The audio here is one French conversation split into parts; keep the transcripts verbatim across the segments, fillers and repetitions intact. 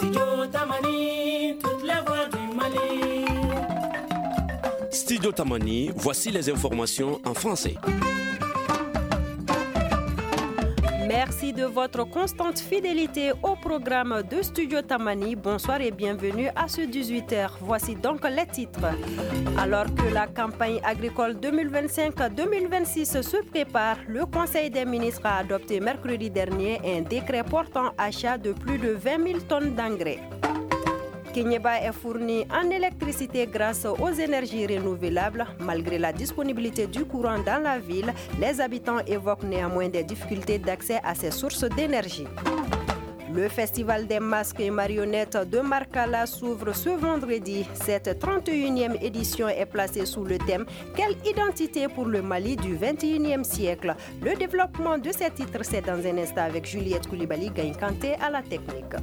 Studio Tamani, toutes les voix du Mali. Studio Tamani, voici les informations en français. Merci de votre constante fidélité au programme de Studio Tamani. Bonsoir et bienvenue à ce dix-huit heures. Voici donc les titres. Alors que la campagne agricole deux mille vingt-cinq deux mille vingt-six se prépare, le Conseil des ministres a adopté mercredi dernier un décret portant achat de plus de vingt mille tonnes d'engrais. Kéniéba est fourni en électricité grâce aux énergies renouvelables. Malgré la disponibilité du courant dans la ville, les habitants évoquent néanmoins des difficultés d'accès à ces sources d'énergie. Le festival des masques et marionnettes de Markala s'ouvre ce vendredi. Cette trente et unième édition est placée sous le thème « Quelle identité pour le Mali du vingt et unième siècle ?» Le développement de ces titres, c'est dans un instant avec Juliette Koulibaly Gaïnkanté à la technique.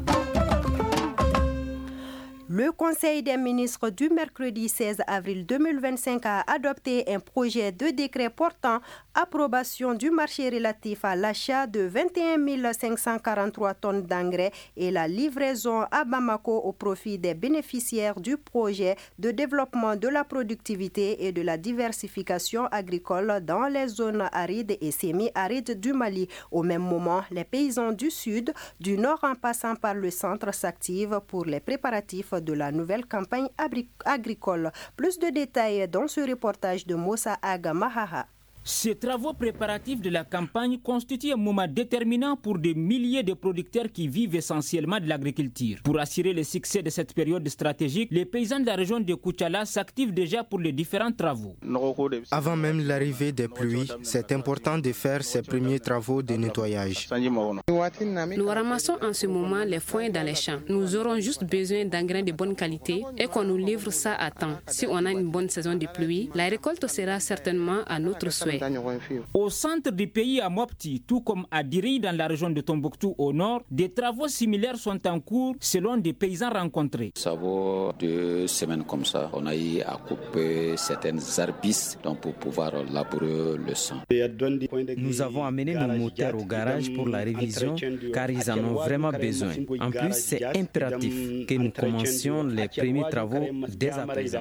Le Conseil des ministres du mercredi seize avril deux mille vingt-cinq a adopté un projet de décret portant approbation du marché relatif à l'achat de vingt et un mille cinq cent quarante-trois tonnes d'engrais et la livraison à Bamako au profit des bénéficiaires du projet de développement de la productivité et de la diversification agricole dans les zones arides et semi-arides du Mali. Au même moment, les paysans du sud, du nord en passant par le centre s'activent pour les préparatifs de la nouvelle campagne agricole. Plus de détails dans ce reportage de Moussa Aga Mahaha. Ces travaux préparatifs de la campagne constituent un moment déterminant pour des milliers de producteurs qui vivent essentiellement de l'agriculture. Pour assurer le succès de cette période stratégique, les paysans de la région de Koutchala s'activent déjà pour les différents travaux. Avant même l'arrivée des pluies, c'est important de faire ces premiers travaux de nettoyage. Nous ramassons en ce moment les foins dans les champs. Nous aurons juste besoin d'engrais de bonne qualité et qu'on nous livre ça à temps. Si on a une bonne saison de pluie, la récolte sera certainement à notre souhait. Au centre du pays à Mopti, tout comme à Diri dans la région de Tombouctou au nord, des travaux similaires sont en cours selon des paysans rencontrés. Ça vaut deux semaines comme ça. On a eu à couper certaines arbustes pour pouvoir labourer le champ. Nous avons amené nos moteurs au garage pour la révision car ils en ont vraiment besoin. En plus, c'est impératif que nous commencions les premiers travaux dès à présent.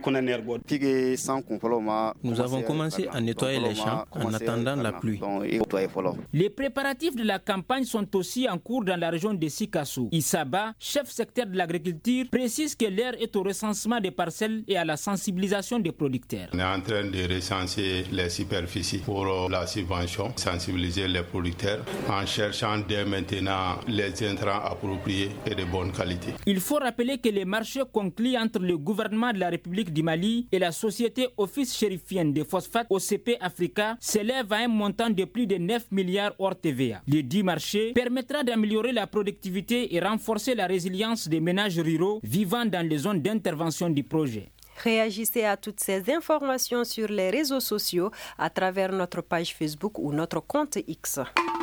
Nous avons commencé à nettoyer les champs en attendant la pluie. Les préparatifs de la campagne sont aussi en cours dans la région de Sikassou. Issaba, chef secteur de l'agriculture, précise que l'heure est au recensement des parcelles et à la sensibilisation des producteurs. On est en train de recenser les superficies pour la subvention, sensibiliser les producteurs en cherchant dès maintenant les intrants appropriés et de bonne qualité. Il faut rappeler que les marchés conclus entre le gouvernement de la République du Mali et la société Office chérifienne des phosphates O C P Africa s'élève à un montant de plus de neuf milliards hors T V A. Le dit marché permettra d'améliorer la productivité et renforcer la résilience des ménages ruraux vivant dans les zones d'intervention du projet. Réagissez à toutes ces informations sur les réseaux sociaux à travers notre page Facebook ou notre compte X.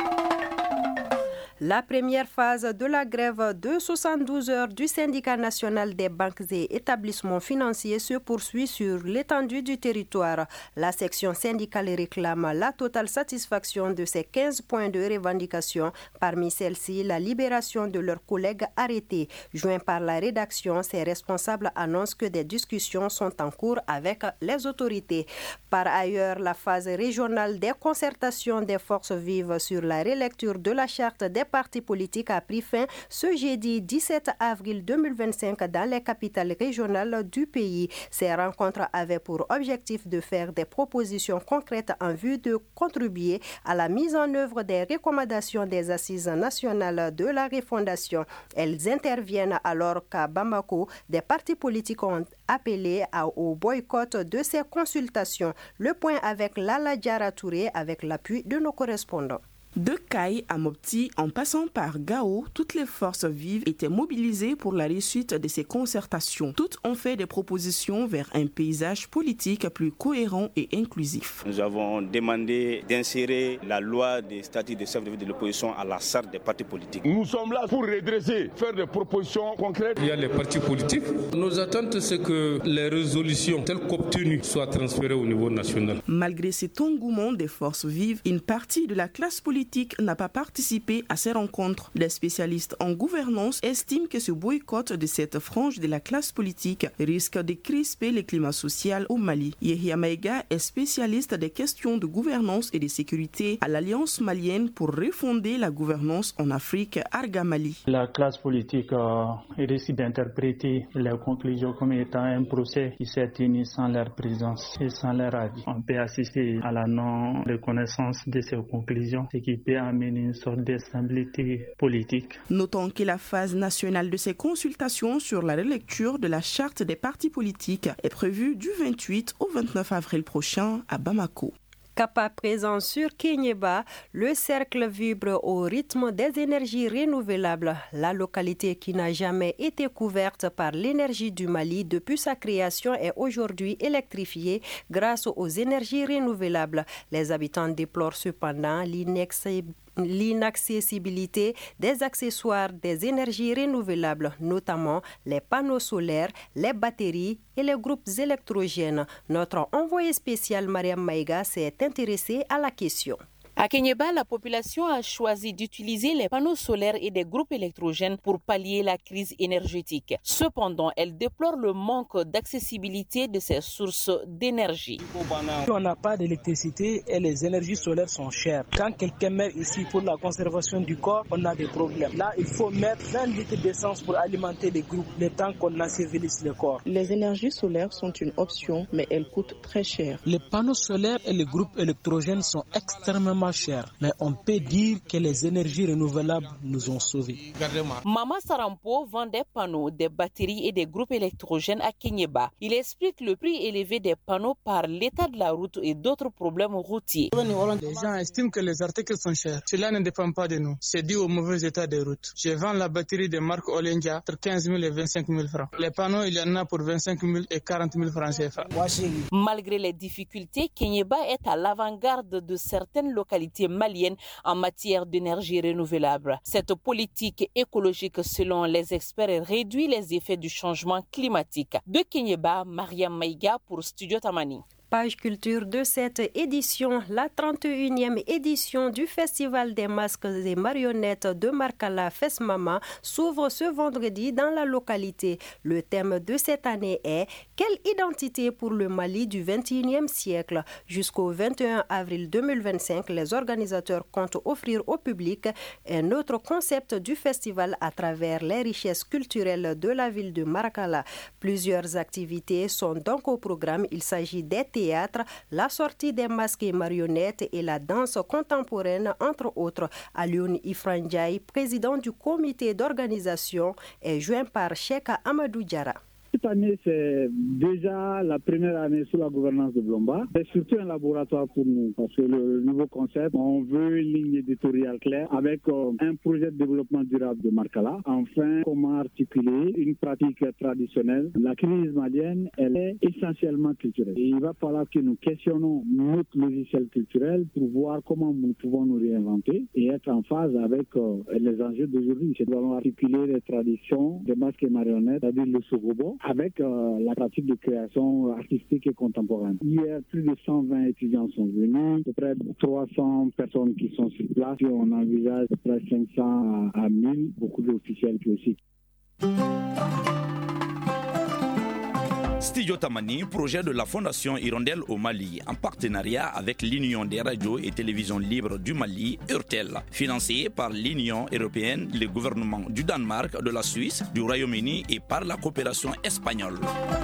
La première phase de la grève de soixante-douze heures du syndicat national des banques et établissements financiers se poursuit sur l'étendue du territoire. La section syndicale réclame la totale satisfaction de ses quinze points de revendication. Parmi celles-ci, la libération de leurs collègues arrêtés. Joints par la rédaction, ces responsables annoncent que des discussions sont en cours avec les autorités. Par ailleurs, la phase régionale des concertations des forces vives sur la relecture de la charte des partis politiques a pris fin ce jeudi dix-sept avril deux mille vingt-cinq dans les capitales régionales du pays. Ces rencontres avaient pour objectif de faire des propositions concrètes en vue de contribuer à la mise en œuvre des recommandations des assises nationales de la refondation. Elles interviennent alors qu'à Bamako, des partis politiques ont appelé au boycott de ces consultations. Le point avec Lala Diara Touré avec l'appui de nos correspondants. De Kaï à Mopti, en passant par Gao, toutes les forces vives étaient mobilisées pour la réussite de ces concertations. Toutes ont fait des propositions vers un paysage politique plus cohérent et inclusif. Nous avons demandé d'insérer la loi des statuts des chefs de l'opposition à la charte des partis politiques. Nous sommes là pour redresser, faire des propositions concrètes. Il y a les partis politiques. Nos attentes, c'est que les résolutions telles qu'obtenues soient transférées au niveau national. Malgré cet engouement des forces vives, une partie de la classe politique politique n'a pas participé à ces rencontres. Les spécialistes en gouvernance estiment que ce boycott de cette frange de la classe politique risque de crisper le climat social au Mali. Yehia Maïga est spécialiste des questions de gouvernance et de sécurité à l'Alliance malienne pour refonder la gouvernance en Afrique, Arga Mali. La classe politique euh, risque d'interpréter les conclusions comme étant un procès qui s'est tenu sans leur présence et sans leur avis. On peut assister à la non-reconnaissance de ces conclusions, ce qui peut amener une sorte d'instabilité politique. Notons que la phase nationale de ces consultations sur la relecture de la charte des partis politiques est prévue du vingt-huit au vingt-neuf avril prochain à Bamako. Cap à présent sur Kéniéba, le cercle vibre au rythme des énergies renouvelables. La localité qui n'a jamais été couverte par l'énergie du Mali depuis sa création est aujourd'hui électrifiée grâce aux énergies renouvelables. Les habitants déplorent cependant l'inexcessibilité l'inaccessibilité des accessoires des énergies renouvelables, notamment les panneaux solaires, les batteries et les groupes électrogènes. Notre envoyé spécial Mariam Maïga s'est intéressé à la question. À Kéniéba, la population a choisi d'utiliser les panneaux solaires et des groupes électrogènes pour pallier la crise énergétique. Cependant, elle déplore le manque d'accessibilité de ces sources d'énergie. On n'a pas d'électricité et les énergies solaires sont chères. Quand quelqu'un meurt ici pour la conservation du corps, on a des problèmes. Là, il faut mettre vingt litres d'essence pour alimenter les groupes, le temps qu'on ensevelisse le corps. Les énergies solaires sont une option, mais elles coûtent très cher. Les panneaux solaires et les groupes électrogènes sont extrêmement cher, mais on peut dire que les énergies renouvelables nous ont sauvés. Mama Sarampo vend des panneaux, des batteries et des groupes électrogènes à Kéniéba. Il explique le prix élevé des panneaux par l'état de la route et d'autres problèmes routiers. Les gens estiment que les articles sont chers. Cela ne dépend pas de nous. C'est dû au mauvais état des routes. Je vends la batterie de marque Olenja entre quinze mille et vingt-cinq mille francs. Les panneaux, il y en a pour vingt-cinq mille et quarante mille francs C F A. Malgré les difficultés, Kéniéba est à l'avant-garde de certaines localités maliennes en matière d'énergie renouvelable. Cette politique écologique, selon les experts, réduit les effets du changement climatique. De Kéniéba, Mariam Maïga pour Studio Tamani. Page culture de cette édition, la trente et unième édition du Festival des masques et marionnettes de Markala Fesmama s'ouvre ce vendredi dans la localité. Le thème de cette année est « Quelle identité pour le Mali du vingt et unième siècle ?» Jusqu'au vingt et un avril deux mille vingt-cinq, les organisateurs comptent offrir au public un autre concept du festival à travers les richesses culturelles de la ville de Markala. Plusieurs activités sont donc au programme. Il s'agit des théâtre, la sortie des masques et marionnettes et la danse contemporaine, entre autres. Alioune Ifrandiaï, président du comité d'organisation, est joint par Cheikh Amadou Diara. Cette année, c'est déjà la première année sous la gouvernance de Blomba. C'est surtout un laboratoire pour nous parce que le nouveau concept, on veut une ligne éditoriale claire avec euh, un projet de développement durable de Markala. Enfin, comment articuler une pratique traditionnelle. La crise malienne, elle est essentiellement culturelle. Et il va falloir que nous questionnons notre logiciel culturel pour voir comment nous pouvons nous réinventer et être en phase avec euh, les enjeux d'aujourd'hui. Nous allons articuler les traditions des masques et marionnettes, c'est-à-dire le sogobo, avec euh, la pratique de création artistique et contemporaine. Hier, plus de cent vingt étudiants sont venus, à peu près trois cents personnes qui sont sur place, et on envisage à peu près cinq cents à mille, beaucoup d'officiels qui aussi. Studio Tamani, projet de la Fondation Hirondelle au Mali, en partenariat avec l'Union des radios et télévisions libres du Mali, URTEL, financé par l'Union européenne, le gouvernement du Danemark, de la Suisse, du Royaume-Uni et par la coopération espagnole.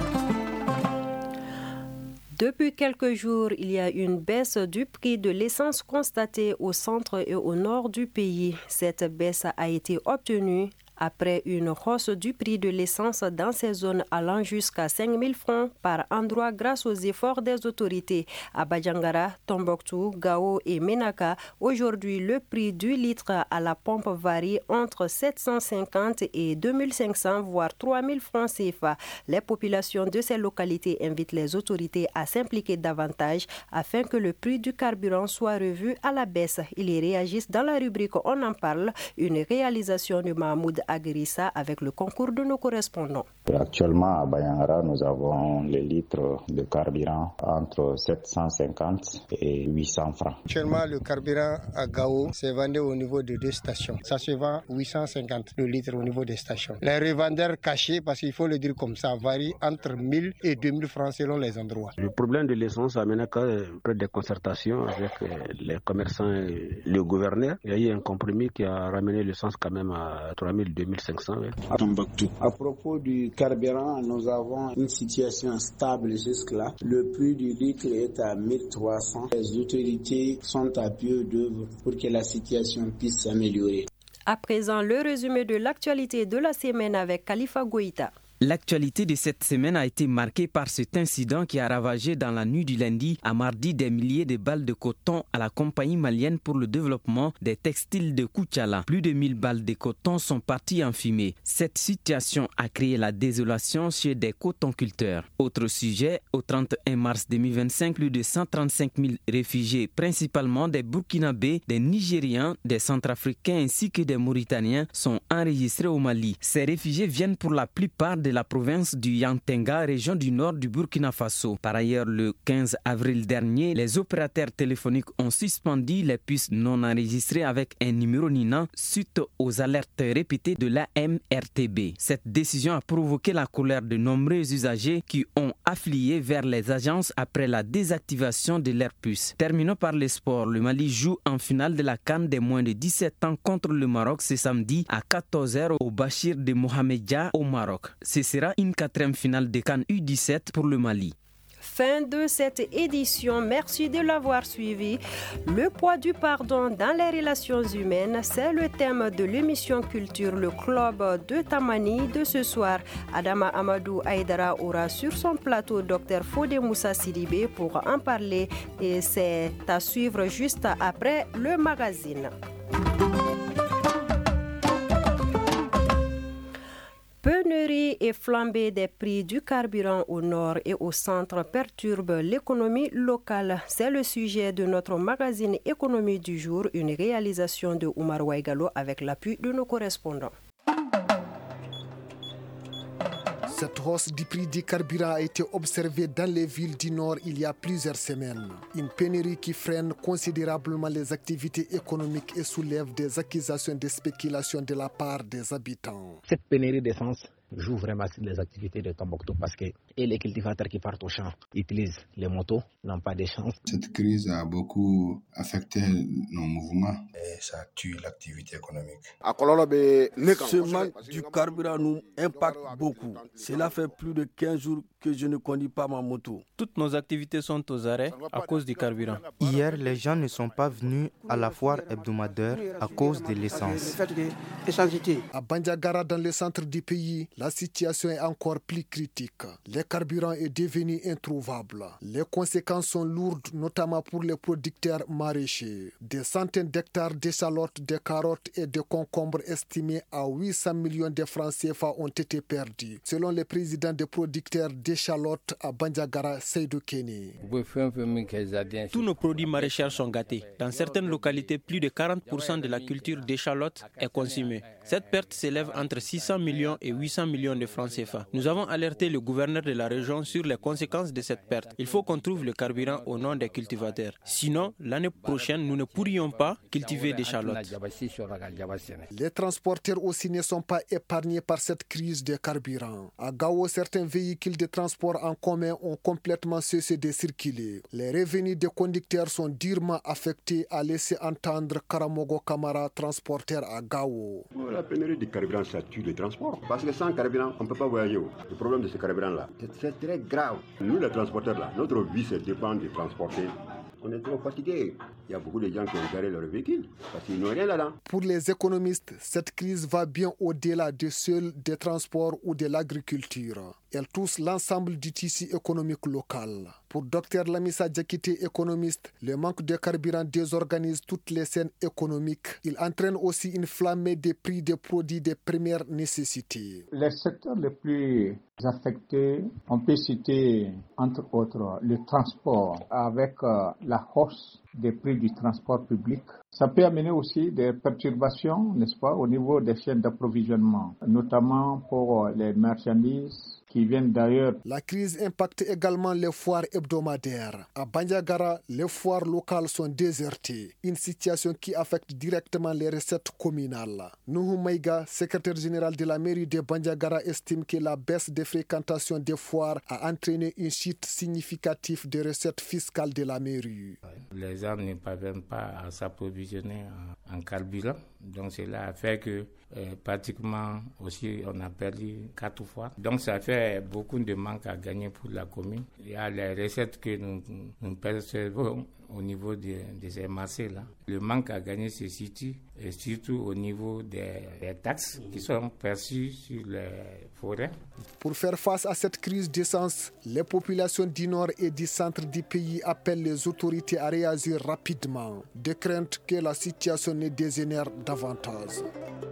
Depuis quelques jours, il y a une baisse du prix de l'essence constatée au centre et au nord du pays. Cette baisse a été obtenue après une hausse du prix de l'essence dans ces zones allant jusqu'à cinq mille francs par endroit grâce aux efforts des autorités. À Badjangara, Tombouctou, Gao et Menaka, aujourd'hui le prix du litre à la pompe varie entre sept cent cinquante et deux mille cinq cents voire trois mille francs C F A. Les populations de ces localités invitent les autorités à s'impliquer davantage afin que le prix du carburant soit revu à la baisse. Ils y réagissent dans la rubrique On en parle, une réalisation de Mahmoud Aguirissa avec le concours de nos correspondants. Actuellement, à Bayangara, nous avons les litres de carburant entre sept cent cinquante et huit cents francs. Actuellement, le carburant à Gao se vendait au niveau de deux stations. Ça se vend huit cent cinquante le litre au niveau des stations. Les revendeurs cachés, parce qu'il faut le dire comme ça, varient entre mille et deux mille francs selon les endroits. Le problème de l'essence a mené à des concertations avec les commerçants et le gouverneur. Il y a eu un compromis qui a ramené l'essence quand même à trois mille, deux mille cinq cents. À propos du carburant, nous avons une situation stable jusque-là. Le prix du litre est à mille trois cents. Les autorités sont à pied d'œuvre pour que la situation puisse s'améliorer. À présent, le résumé de l'actualité de la semaine avec Khalifa Goïta. L'actualité de cette semaine a été marquée par cet incident qui a ravagé dans la nuit du lundi à mardi des milliers de balles de coton à la compagnie malienne pour le développement des textiles de Koutiala. Plus de mille balles de coton sont parties en fumée. Cette situation a créé la désolation chez des cotonculteurs. Autre sujet, au trente et un mars deux mille vingt-cinq, plus de cent trente-cinq mille réfugiés, principalement des Burkinabés, des Nigérians, des Centrafricains ainsi que des Mauritaniens, sont enregistrés au Mali. Ces réfugiés viennent pour la plupart de de la province du Yantenga, région du nord du Burkina Faso. Par ailleurs, le quinze avril dernier, les opérateurs téléphoniques ont suspendu les puces non enregistrées avec un numéro NINA suite aux alertes répétées de l'A M R T B. Cette décision a provoqué la colère de nombreux usagers qui ont affilié vers les agences après la désactivation de leurs puces. Terminons par les sports. Le Mali joue en finale de la CAN des moins de dix-sept ans contre le Maroc ce samedi à quatorze heures au Bachir de Mohamedia au Maroc. Ce sera une quatrième finale de CAN U dix-sept pour le Mali. Fin de cette édition. Merci de l'avoir suivi. Le poids du pardon dans les relations humaines, c'est le thème de l'émission Culture, le club de Tamani de ce soir. Adama Amadou Aïdara aura sur son plateau Dr Fodé Moussa Sidibé pour en parler et c'est à suivre juste après le magazine. Pénurie et flambée des prix du carburant au nord et au centre perturbent l'économie locale. C'est le sujet de notre magazine Économie du jour, une réalisation de Oumar Ouaigalo avec l'appui de nos correspondants. Cette hausse du prix du carburant a été observée dans les villes du Nord il y a plusieurs semaines. Une pénurie qui freine considérablement les activités économiques et soulève des accusations de spéculation de la part des habitants. Cette pénurie d'essence joue vraiment sur les activités de Tombouctou parce que et les cultivateurs qui partent au champ utilisent les motos, n'ont pas de chance. Cette crise a beaucoup affecté nos mouvements et ça tue l'activité économique. Ce manque du carburant nous impacte beaucoup. Cela fait plus de quinze jours que je ne conduis pas ma moto. Toutes nos activités sont aux arrêts à cause du carburant. Hier, les gens ne sont pas venus à la foire hebdomadaire à cause de l'essence. À Bandiagara, dans le centre du pays, la situation est encore plus critique. Le carburant est devenu introuvable. Les conséquences sont lourdes, notamment pour les producteurs maraîchers. Des centaines d'hectares d'échalotes, de carottes et de concombres estimés à huit cents millions de francs C F A ont été perdus, selon le président des producteurs d'échalotes à Bandiagara, Seydou Kenny. Tous nos produits maraîchers sont gâtés. Dans certaines localités, plus de quarante pour cent de la culture d'échalotes est consumée. Cette perte s'élève entre six cents millions et huit cents millions de francs C F A. Nous avons alerté le gouverneur de la région sur les conséquences de cette perte. Il faut qu'on trouve le carburant au nom des cultivateurs. Sinon, l'année prochaine, nous ne pourrions pas cultiver d'échalotes. Les transporteurs aussi ne sont pas épargnés par cette crise de carburant. À Gao, certains véhicules de transport en commun ont complètement cessé de circuler. Les revenus des conducteurs sont durement affectés, a laissé entendre Karamogo Kamara, transporteur à Gao. La pénurie du carburant, ça tue les transports. Parce que sans carburant, on ne peut pas voyager. Le problème de ce carburant-là, c'est très grave. Nous, les transporteurs, là, notre vie, c'est dépend de transporter. On est trop fatigués. Il y a beaucoup de gens qui ont garé leur véhicule parce qu'ils n'ont rien là-dedans. Pour les économistes, cette crise va bien au-delà de seul des transports ou de l'agriculture. Elle touche l'ensemble du tissu économique local. Pour Dr Lamissa Diakité, économiste, le manque de carburant désorganise toutes les scènes économiques. Il entraîne aussi une flambée des prix des produits de première nécessité. Les secteurs les plus affectés, on peut citer entre autres le transport avec euh, la hausse des prix du transport public. Ça peut amener aussi des perturbations, n'est-ce pas, au niveau des chaînes d'approvisionnement, notamment pour les marchandises qui viennent d'ailleurs. La crise impacte également les foires hebdomadaires. À Bandiagara, les foires locales sont désertées, une situation qui affecte directement les recettes communales. Nuhu Maïga, secrétaire général de la mairie de Bandiagara, estime que la baisse des fréquentations des foires a entraîné une chute significative des recettes fiscales de la mairie. Les gens ne parviennent pas à s'approvisionner en, en carburant, donc cela a fait que euh, pratiquement aussi on a perdu quatre fois. Donc ça fait beaucoup de manque à gagner pour la commune. Il y a les recettes que nous, nous percevons au niveau de, de ces marchés-là. Le manque à gagner se situe et surtout au niveau des, des taxes qui sont perçues sur les forêts. Pour faire face à cette crise d'essence, les populations du nord et du centre du pays appellent les autorités à réagir rapidement, de crainte que la situation ne dégénère davantage.